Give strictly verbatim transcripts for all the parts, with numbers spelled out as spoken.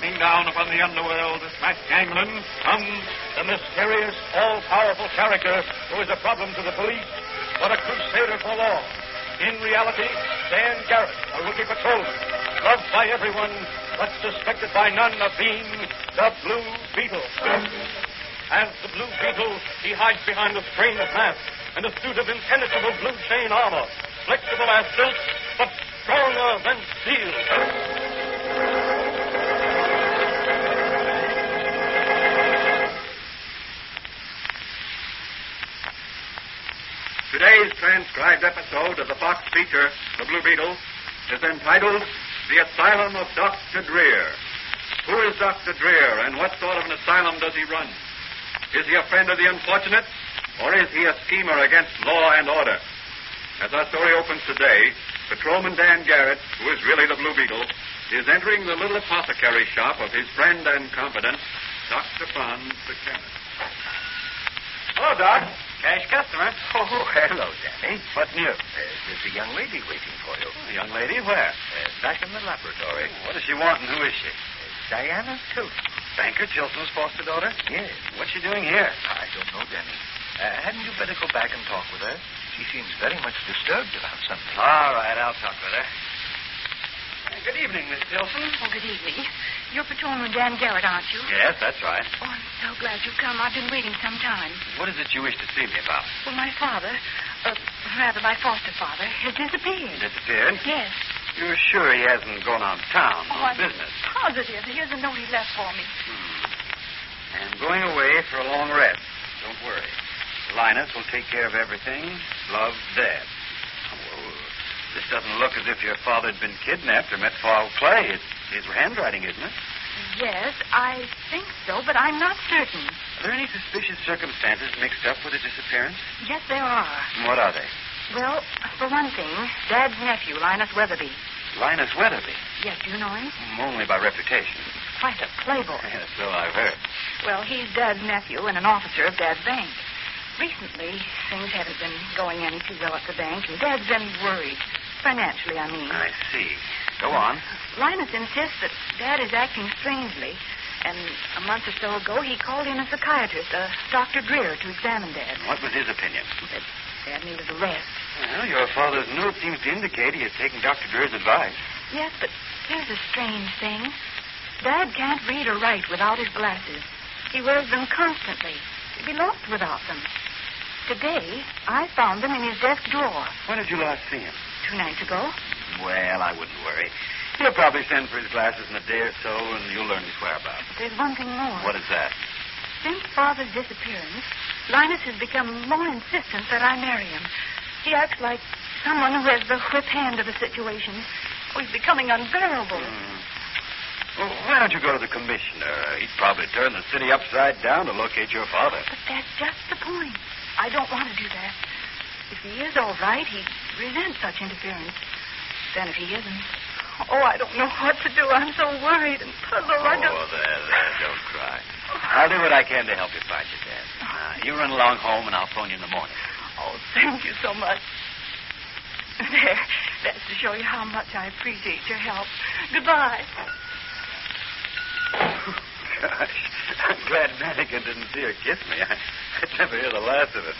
sweeping down upon the underworld to smash gangland, comes the mysterious, all-powerful character who is a problem to the police, but a crusader for law. In reality, Dan Garrett, a rookie patrolman, loved by everyone, but suspected by none of being the Blue Beetle. As the Blue Beetle, he hides behind a strange mask and a suit of impenetrable blue chain armor, flexible as silk, but stronger than steel. Today's transcribed episode of the Fox feature, The Blue Beetle, is entitled The Asylum of Doctor Dreer. Who is Doctor Dreer, and what sort of an asylum does he run? Is he a friend of the unfortunate, or is he a schemer against law and order? As our story opens today, Patrolman Dan Garrett, who is really the Blue Beetle, is entering the little apothecary shop of his friend and confidant, Doctor Franz, the chemist. Hello, Doc. Cash customer. Oh, hello, Danny. What news? Uh, there's a young lady waiting for you. A young lady? Where? Uh, back in the laboratory. Oh, what does she want, and who is she? Uh, Diana Tilton. Banker Tilton's foster daughter? Yes. What's she doing here? I don't know, Danny. Uh, hadn't you better go back and talk with her? She seems very much disturbed about something. All right, I'll talk with her. Uh, good evening, Miss Tilton. Oh, good evening. You're Patrolman Dan Garrett, aren't you? Yes, that's right. Oh, I'm so glad you've come. I've been waiting some time. What is it you wish to see me about? Well, my father, uh, rather my foster father, has disappeared. Disappeared? Yes. You're sure he hasn't gone on town Oh, on I'm business? positive. Here's a note he left for me. Hmm. I'm going away for a long rest. Don't worry. Linus will take care of everything. Love, Dad. Oh, well, this doesn't look as if your father had been kidnapped or met foul play. It's his handwriting, isn't it? Yes, I think so, but I'm not certain. Are there any suspicious circumstances mixed up with his disappearance? Yes, there are. What are they? Well, for one thing, Dad's nephew, Linus Weatherby. Linus Weatherby? Yes, do you know him? Mm, only by reputation. Quite a playboy. Yes, so I've heard. Well, he's Dad's nephew and an officer of Dad's bank. Recently, things haven't been going any too well at the bank, and Dad's been worried. Financially, I mean. I see. Go on. Linus insists that Dad is acting strangely, and a month or so ago he called in a psychiatrist, uh, Doctor Dreer, to examine Dad. What was his opinion? That Dad needed a rest. Well, your father's note seems to indicate he has taken Doctor Dreer's advice. Yes, but here's a strange thing. Dad can't read or write without his glasses. He wears them constantly. He'd be lost without them. Today, I found them in his desk drawer. When did you last see him? Two nights ago. Well, I wouldn't worry. He'll probably send for his glasses in a day or so, and you'll learn his whereabouts. But there's one thing more. What is that? Since Father's disappearance, Linus has become more insistent that I marry him. He acts like someone who has the whip hand of the situation. Oh, he's becoming unbearable. Hmm. Well, why don't you go to the commissioner? He'd probably turn the city upside down to locate your father. But that's just the point. I don't want to do that. If he is all right, he'd resent such interference. Then if he isn't, oh, I don't know what to do. I'm so worried and puzzled. Oh, I don't... there, there, don't cry. I'll do what I can to help you find your dad. Now, you run along home, and I'll phone you in the morning. Oh, thank you so much. There, that's to show you how much I appreciate your help. Goodbye. Gosh, I'm glad Madigan didn't see her kiss me. I, I'd never hear the last of it.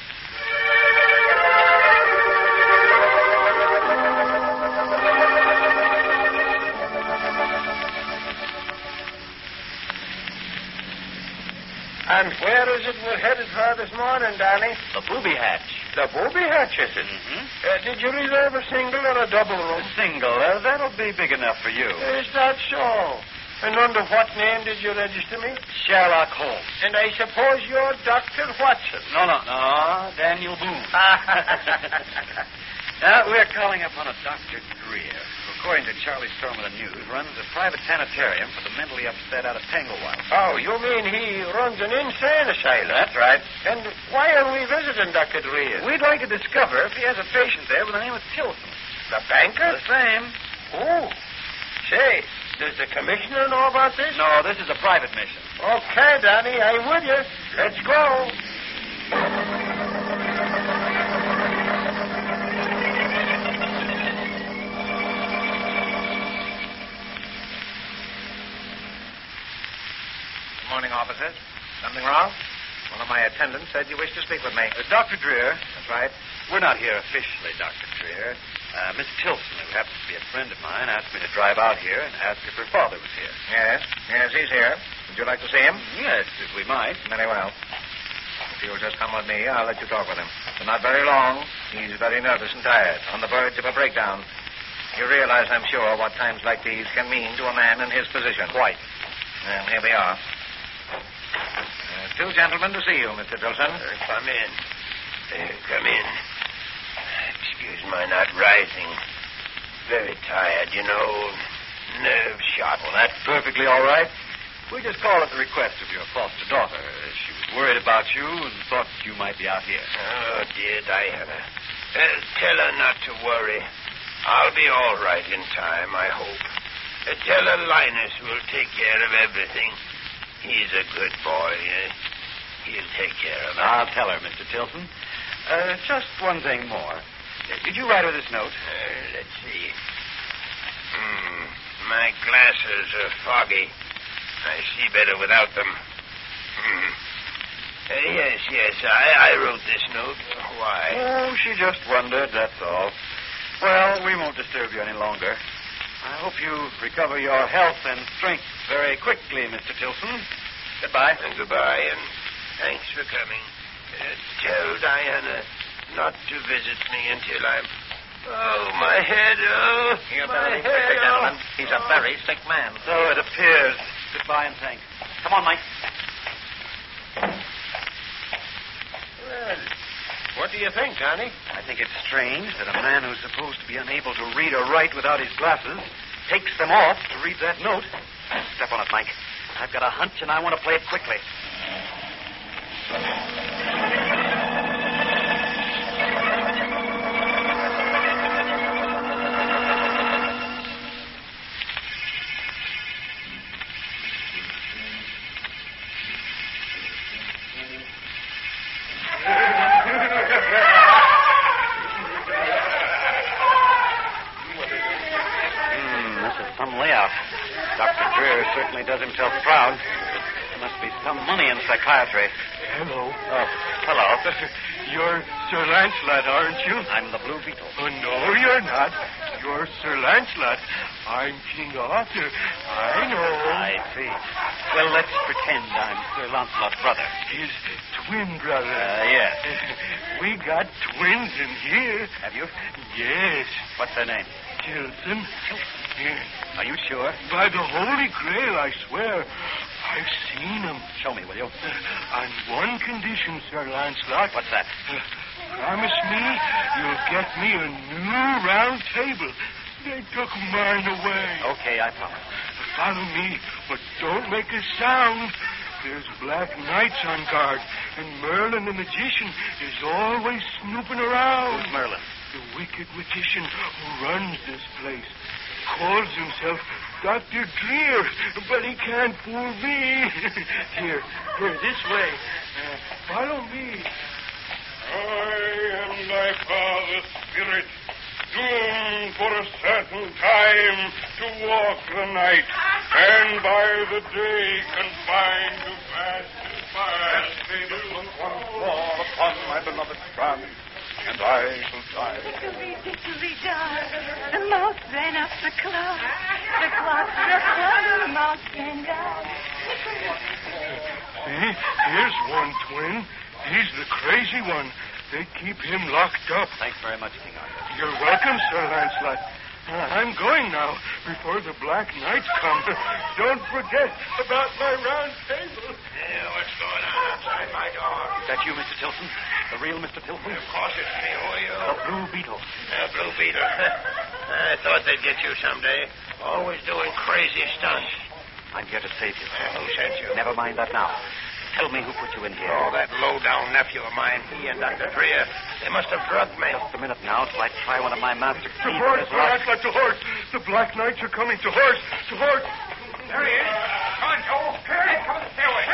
And where is it we're headed for this morning, Danny? The booby hatch. The booby hatch, is it? Mm-hmm. Uh, did you reserve a single or a double room? A single. Uh, that'll be big enough for you. Is that so? And under what name did you register me? Sherlock Holmes. And I suppose you're Doctor Watson. No, no, no. Daniel Boone. Now, we're calling upon a Doctor Dreer, who, according to Charlie Storm of the News, runs a private sanitarium for the mentally upset out of Tanglewild. Oh, you mean he runs an insane asylum? That's right. And why are we visiting Doctor Dreer? We'd like to discover if he has a patient there with the name of Tilton. The banker? The same. Oh. Say, does the commissioner know about this? No, this is a private mission. Okay, Danny, I'm with you. Let's go. morning, officers. Something wrong? One of my attendants said you wished to speak with me. Uh, Doctor Dreer. That's right. We're not here officially, Doctor Dreer. Uh, Miss Tilson, who happens to be a friend of mine, asked me to drive out here and ask if her father was here. Yes. Yes, he's here. Would you like to see him? Yes, if we might. Very well. If you'll just come with me, I'll let you talk with him. But not very long. He's very nervous and tired, on the verge of a breakdown. You realize, I'm sure, what times like these can mean to a man in his position. Quite. And here we are. Uh, two gentlemen to see you, Mister Tilson. Uh, come in. Uh, come in. Excuse my not rising. Very tired, you know. Nerve shot. Well, that's perfectly all right. We just called at the request of your foster daughter. She was worried about you and thought you might be out here. Oh, dear Diana. Uh, tell her not to worry. I'll be all right in time, I hope. Uh, tell her Linus will take care of everything. He's a good boy. Uh, he'll take care of her. I'll tell her, Mister Tilson. Uh, just one thing more. Uh, did you write her this note? Uh, let's see. Hmm. My glasses are foggy. I see better without them. Hmm. Uh, yes, yes, I, I wrote this note. Why? Oh, she just wondered, that's all. Well, we won't disturb you any longer. I hope you recover your health and strength very quickly, Mister Tilson. Goodbye. And goodbye, and thanks for coming. Uh, tell Diana not to visit me until I'm... Oh, my head, oh, You're my very head, quickly, oh. gentlemen. He's a very sick man. So it appears. Goodbye and thanks. Come on, Mike. Well, what do you think, Connie? I think it's strange that a man who's supposed to be unable to read or write without his glasses takes them off to read that note. Step on it, Mike. I've got a hunch, and I want to play it quickly. Certainly does himself proud. There must be some money in psychiatry. Hello. Oh, hello. You're Sir Lancelot, aren't you? I'm the Blue Beetle. Oh, no, you're not. You're Sir Lancelot. I'm King Arthur. I know. I see. Well, let's pretend I'm Sir Lancelot's brother. His twin brother. Uh, yes. We got twins in here. Have you? Yes. What's their name? Tilson. Yes. Are you sure? By the Holy Grail, I swear. I've seen them. Show me, will you? Uh, on one condition, Sir Lancelot. What's that? Uh, promise me you'll get me a new round table. They took mine away. Okay, I promise. Follow me, but don't make a sound. There's black knights on guard, and Merlin the magician is always snooping around. Who's Merlin? The wicked magician who runs this place. Calls himself Doctor Dreer, but he can't fool me. Here, here, this way. Uh, follow me. I am thy father's spirit, doomed for a certain time to walk the night, and by the day confined to fast and fire. One fall upon my beloved son, and I shall die. Dickory, dickory, dock. The mouse ran up the clock. The clock struck one, the mouse ran down. See, here's one twin. He's the crazy one. They keep him locked up. Thanks very much, King Arthur. You're welcome, Sir Lancelot. Uh, I'm going now, before the Black Knights come. Don't forget about my round table. Yeah, what's going on outside my door? Is that you, Mister Tilson? The real Mister Tilson? Of course it's me. Who are you? The Blue Beetle. Uh, Blue Beetle. I thought they'd get you someday. Always doing crazy stunts. I'm here to save you. Uh, who sent you? Never mind that now. Tell me who put you in here. Oh, that low-down nephew of mine. He and Doctor Dreer. They must have drugged me. Just a minute now till I try one of my master To keys horse, with his Sir lock. Lancelot, to horse. The Black Knights are coming. To horse, to horse. There he is. Come on, Joe. Hurry, come on the stairway.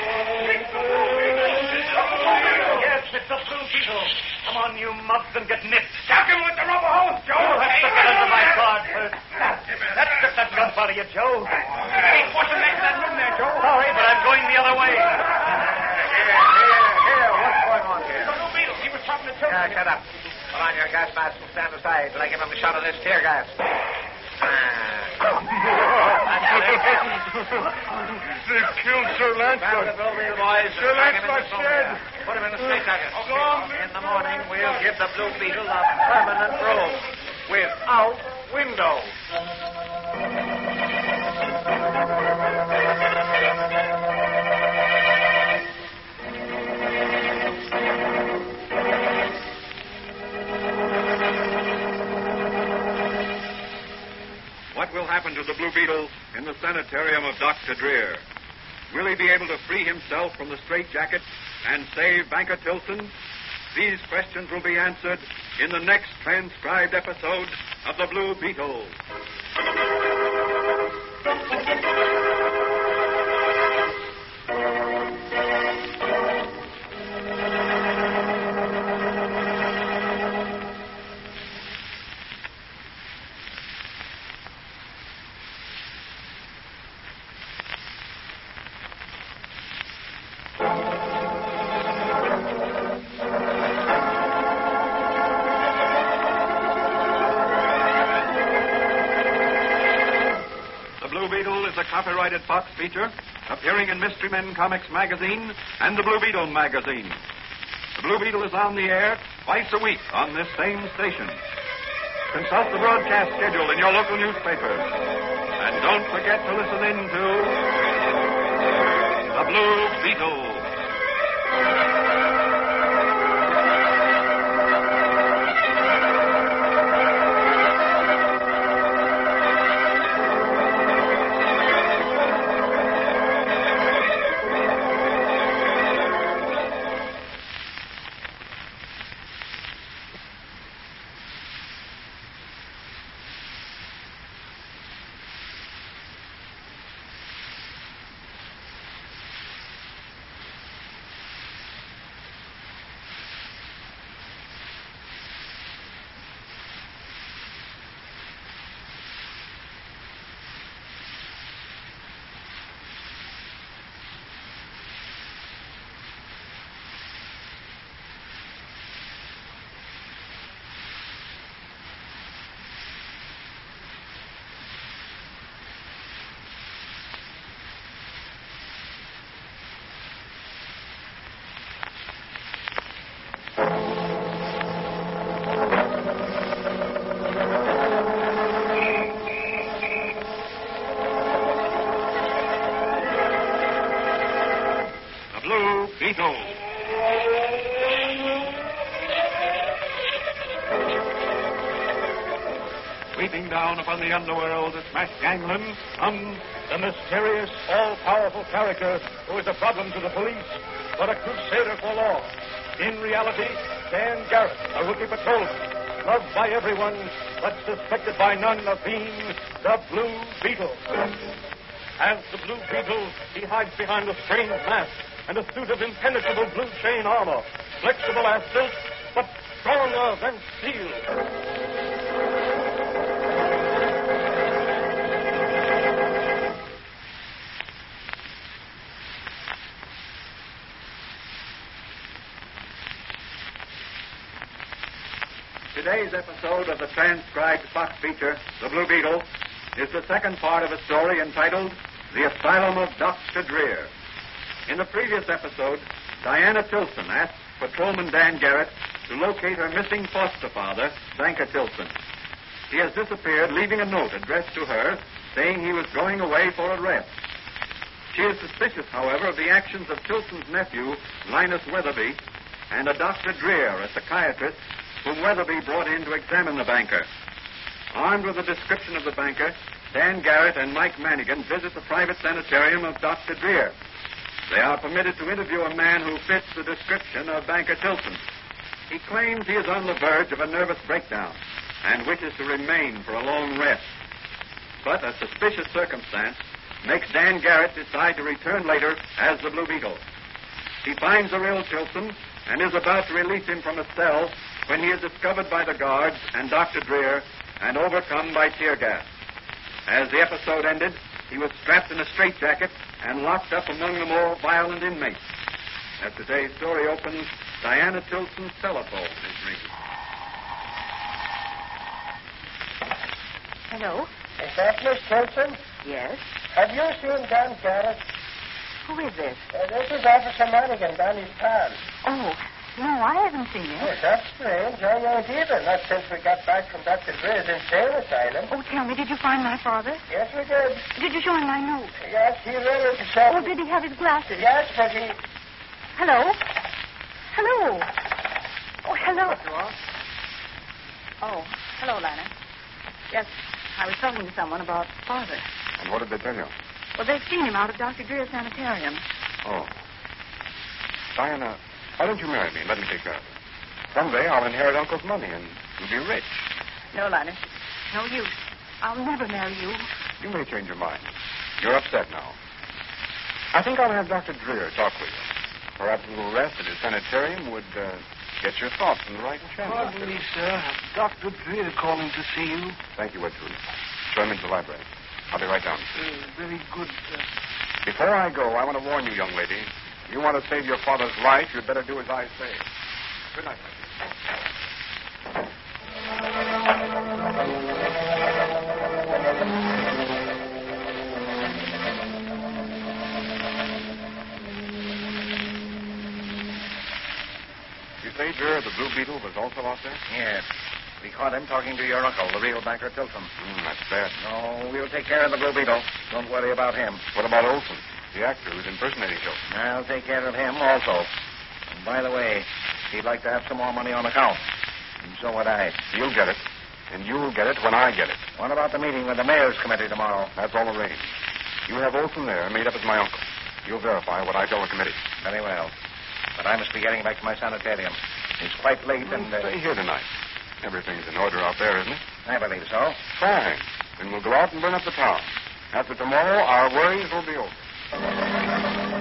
Yes, it's the Blue Beetle. Come on, you mobs, and get nipped. Stop him with the rubber hose, Joe. You'll have to get under my guard first. Let's get that gun out of you, Joe. Hey, what's the next that room there, Joe? Sorry, but I'm going the other other way. Here, here, what's going on here? The Blue Beetle. He was talking to Tilton. Yeah, shut up. Put on your gas mask and stand aside till I give him a shot of this tear gas. They killed Sir Lancelot. Boys. Sir Lancelot's dead. Put him in the straight jacket. Long In the morning, we'll give the Blue Beetle a permanent room without windows. What will happen to the Blue Beetle in the sanitarium of Doctor Dreer? Will he be able to free himself from the straitjacket and save Banker Tilson? These questions will be answered in the next transcribed episode of The Blue Beetle. Copyrighted Fox feature appearing in Mystery Men Comics magazine and the Blue Beetle magazine. The Blue Beetle is on the air twice a week on this same station. Consult the broadcast schedule in your local newspapers. And don't forget to listen in to The Blue Beetle. Beetle. Sweeping down upon the underworld at Smash Gangland comes the mysterious, all-powerful character who is a problem to the police, but a crusader for law. In reality, Dan Garrett, a rookie patrolman, loved by everyone, but suspected by none of being the Blue Beetle. As the Blue Beetle, he hides behind a strange mask and a suit of impenetrable blue chain armor, flexible as silk, but stronger than steel. Today's episode of the transcribed Fox feature, The Blue Beetle, is the second part of a story entitled The Asylum of Doctor Dreer. In the previous episode, Diana Tilson asked Patrolman Dan Garrett to locate her missing foster father, Banker Tilson. He has disappeared, leaving a note addressed to her saying he was going away for a rest. She is suspicious, however, of the actions of Tilson's nephew, Linus Weatherby, and a Doctor Dreer, a psychiatrist, whom Weatherby brought in to examine the banker. Armed with a description of the banker, Dan Garrett and Mike Manigan visit the private sanitarium of Doctor Dreer. They are permitted to interview a man who fits the description of Banker Tilson. He claims he is on the verge of a nervous breakdown and wishes to remain for a long rest. But a suspicious circumstance makes Dan Garrett decide to return later as the Blue Beetle. He finds the real Tilson and is about to release him from a cell when he is discovered by the guards and Doctor Dreer and overcome by tear gas. As the episode ended, he was strapped in a straitjacket and locked up among the more violent inmates. As today's story opens, Diana Tilson's telephone is ringing. Hello? Is that Miss Tilson? Yes? Have you seen Don Garrett? Who is this? Uh, this is Officer Monaghan down in town. Oh, no, I haven't seen him. Oh, that's strange. I ain't either. Not since we got back from Doctor Greer's insane asylum. Oh, tell me, did you find my father? Yes, we did. Did you show him my note? Yes, he read it to Oh, some... did he have his glasses? Yes, but he... Hello? Hello? Oh, hello. Oh, hello, Lana. Yes, I was talking to someone about father. And what did they tell you? Well, they've seen him out of Doctor Greer's sanitarium. Oh. Diana, why don't you marry me and let me take care of it? Someday I'll inherit Uncle's money and you'll be rich. No, Lana. No use. I'll never marry you. You may change your mind. You're upset now. I think I'll have Doctor Dreer talk with you. Perhaps a little rest at his sanitarium would uh, get your thoughts in the right channel. Pardon me, sir. Doctor Dreer calling to see you. Thank you, Wedgwood. Show him into the library. I'll be right down. Uh, very good, sir. Before I go, I want to warn you, young lady. If you want to save your father's life, you'd better do as I say. Good night, my dear. You say, Dreer, the Blue Beetle was also out there? Yes. We caught him talking to your uncle, the real banker Tilson. Mm, that's bad. No, we'll take care of the Blue Beetle. Don't worry about him. What about Olson, the actor who's impersonating Tilson? I'll take care of him also. And by the way, he'd like to have some more money on account. And so would I. You'll get it. And you'll get it when I get it. What about the meeting with the mayor's committee tomorrow? That's all arranged. You have Olson there, made up as my uncle. You'll verify what I tell the committee. Very well. But I must be getting back to my sanitarium. It's quite late and... Uh... Stay here tonight. Everything's in order out there, isn't it? I believe so. Fine. Then we'll go out and burn up the town. After tomorrow, our worries will be over.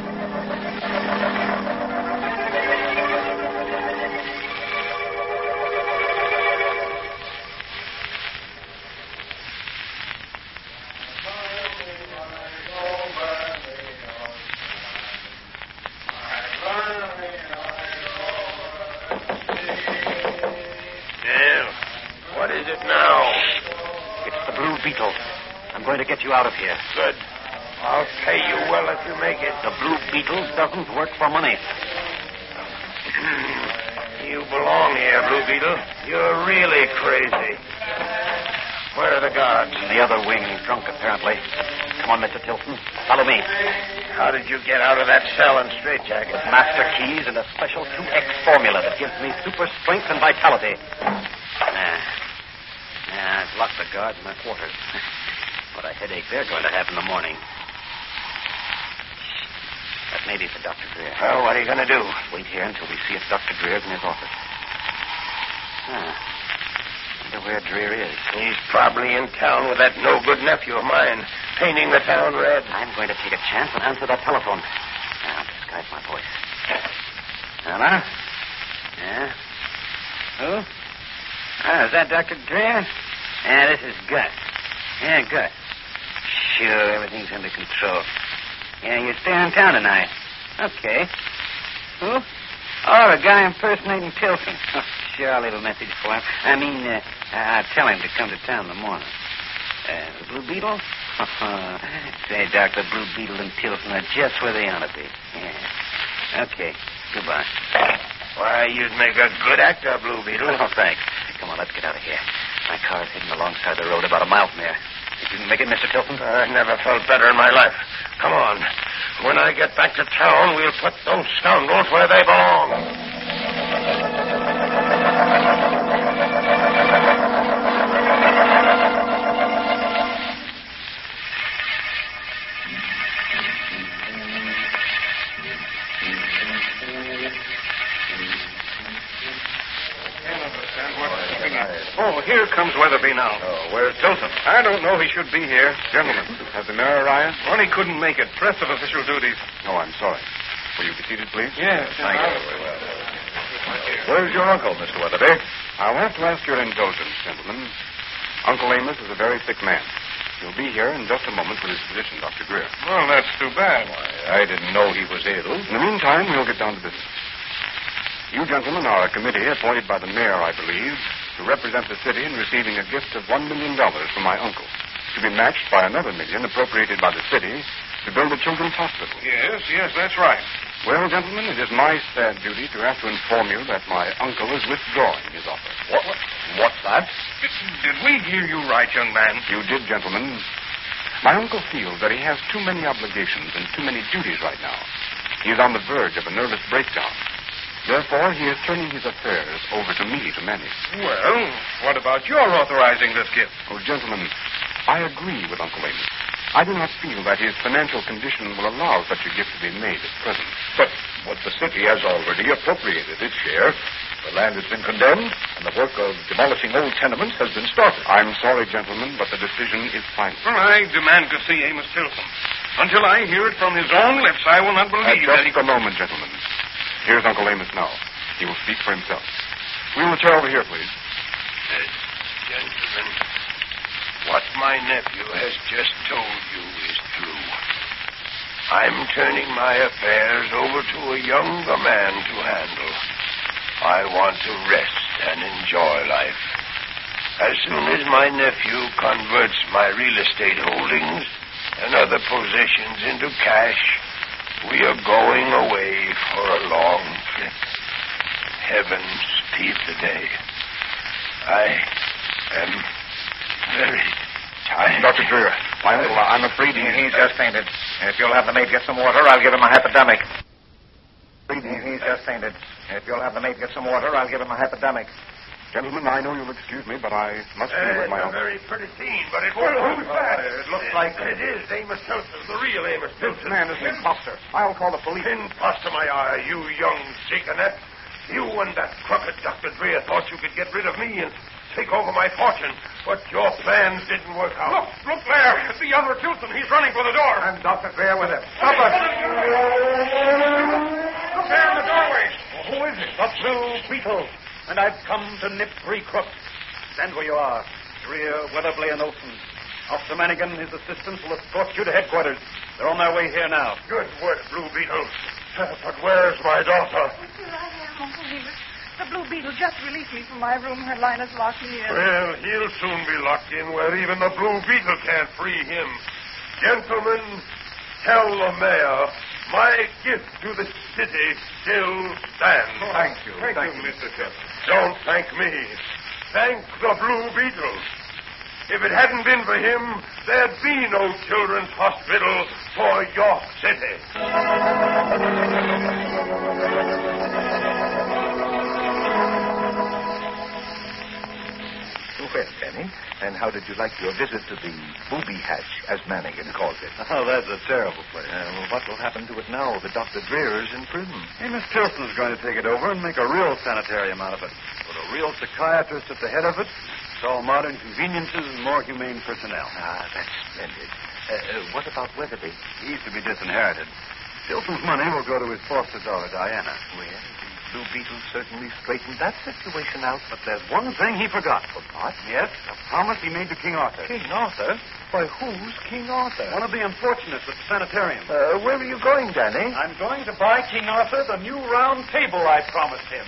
Beetle. I'm going to get you out of here. Good. I'll pay you well if you make it. The Blue Beetle doesn't work for money. You belong here, Blue Beetle. You're really crazy. Where are the guards? In the other wing, drunk apparently. Come on, Mister Tilson. Follow me. How did you get out of that cell and straitjacket? Master keys and a special two X formula that gives me super strength and vitality. Ah. Yeah, I've locked the guards in their quarters. What a headache they're going to have in the morning. That may be for Doctor Dreer. Well, what are you going to do? Wait here until we see if Doctor Dreer's in his office. Ah. Wonder where Dreer is. He's probably in town with that no-good nephew of mine, painting the town red. I'm going to take a chance and answer that telephone. Now, I'll disguise my voice. Hello? Yeah? Who? Oh, is that Doctor Dreer? Yeah, this is Gus. Yeah, Gus. Sure, everything's under control. Yeah, you stay in town tonight. Okay. Who? Oh, the guy impersonating Tilson. Oh, sure, I'll leave a message for him. I mean, uh, I'll tell him to come to town in the morning. Uh, the Blue Beetle? Say, Doc, the Blue Beetle and Tilson are just where they ought to be. Yeah. Okay. Goodbye. Why, you'd make a good actor, Blue Beetle. Oh, thanks. Come on, let's get out of here. My car's hidden alongside the road about a mile from here. You can make it, Mister Tilson? I never felt better in my life. Come on. When I get back to town, we'll put those scoundrels where they belong. Oh, here comes Weatherby now. Oh, where's Tilson? I don't know. He should be here. Gentlemen, has the mayor arrived? Well, he couldn't make it. Press of official duties. Oh, I'm sorry. Will you be seated, please? Yes. Thank you. Where's your uncle, Mister Weatherby? I'll have to ask your indulgence, gentlemen. Uncle Amos is a very sick man. He'll be here in just a moment with his physician, Doctor Greer. Well, that's too bad. Why, I didn't know he was ill. In the meantime, we'll get down to business. You gentlemen are a committee appointed by the mayor, I believe, to represent the city in receiving a gift of one million dollars from my uncle, to be matched by another million appropriated by the city to build a children's hospital. Yes, yes, that's right. Well, gentlemen, it is my sad duty to have to inform you that my uncle is withdrawing his offer. What? What's that? Did, did we hear you right, young man? You did, gentlemen. My uncle feels that he has too many obligations and too many duties right now. He is on the verge of a nervous breakdown. Therefore, he is turning his affairs over to me to manage. Well, what about your authorizing this gift? Oh, gentlemen, I agree with Uncle Amos. I do not feel that his financial condition will allow such a gift to be made at present. But what the city has already appropriated its share. The land has been condemned, and the work of demolishing old tenements has been started. I'm sorry, gentlemen, but the decision is final. Well, I demand to see Amos Tilson. Until I hear it from his own lips, I will not believe At that just he... a moment, gentlemen. Here's Uncle Amos now. He will speak for himself. Wheel the chair over here, please. Uh, gentlemen, what my nephew has just told you is true. I'm turning my affairs over to a younger man to handle. I want to rest and enjoy life. As soon as my nephew converts my real estate holdings and other possessions into cash, we are going away for a long trip. Heaven speed the day. I am very tired. Doctor Greer, my uncle, I'm afraid he... He's just fainted. If you'll have the maid get some water, I'll give him a hypodermic. He's just fainted. If you'll have the maid get some water, I'll give him a hypodermic. Gentlemen, I know you'll excuse me, but I must be Uh, with my it's a uncle. very pretty scene, but it won't hold fast. it looks like- It is Amos Tilson, the real Amos This Tilson. man is an imposter. I'll call the police. Imposter, my eye, you young shakenet. You and that crooked Doctor Dreer thought you could get rid of me and take over my fortune, but your plans didn't work out. Look, look there. It's the other Tilson. He's running for the door. And Doctor Greer with him. Stop us. Look there in the doorway. Who is it? The Blue Beetle. And I've come to nip three crooks. Stand where you are. Dreer, Weatherby, and Olson. Officer Manigan and his assistants will escort you to headquarters. They're on their way here now. Good work, Blue Beetle. But where's my daughter? Here I am, Uncle Amos. The Blue Beetle just released me from my room where Linus locked me in. Well, he'll soon be locked in where even the Blue Beetle can't free him. Gentlemen, tell the mayor my gift to the city still stands. Thank you. Thank, you, Mister Tilson. Don't thank me. Thank the Blue Beetle. If it hadn't been for him, there'd be no children's hospital for York City. Well, Benny, and how did you like your visit to the booby hatch, as Manigan calls it? Oh, that's a terrible place. Uh, well, what will happen to it now that Doctor Dreer is in prison? Amos Tilson's going to take it over and make a real sanitarium out of it. With a real psychiatrist at the head of it. It's all modern conveniences and more humane personnel. Ah, that's splendid. Uh, uh, what about Weatherby? He's to be disinherited. Tilson's money will go to his foster daughter, Diana. Well, the Blue Beetle certainly straightened that situation out. But there's one thing he forgot. What? Yes, a promise he made to King Arthur. King Arthur? Why, who's King Arthur? One of the unfortunates at the sanitarium. Uh, where are you going, Danny? I'm going to buy King Arthur the new round table I promised him.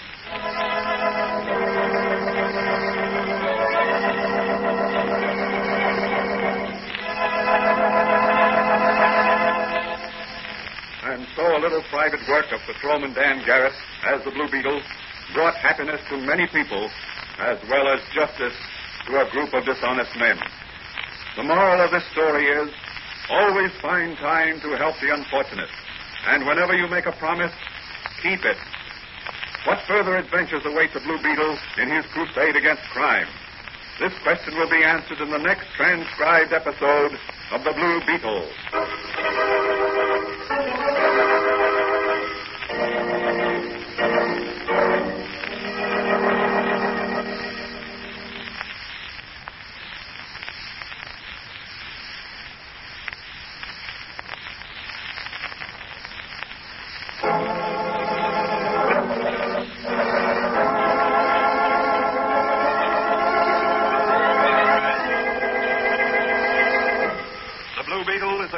And so a little private work of Patrolman Dan Garrett as the Blue Beetle brought happiness to many people as well as justice to a group of dishonest men. The moral of this story is always find time to help the unfortunate. And whenever you make a promise, keep it. What further adventures await the Blue Beetle in his crusade against crime? This question will be answered in the next transcribed episode of The Blue Beetle.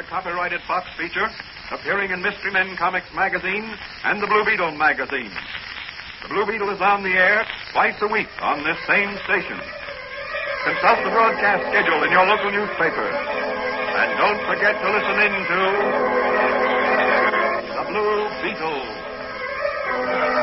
copyrighted Fox feature appearing in Mystery Men Comics magazine and the Blue Beetle magazine. The Blue Beetle is on the air twice a week on this same station. Consult the broadcast schedule in your local newspaper. And don't forget to listen in to the Blue Beetle.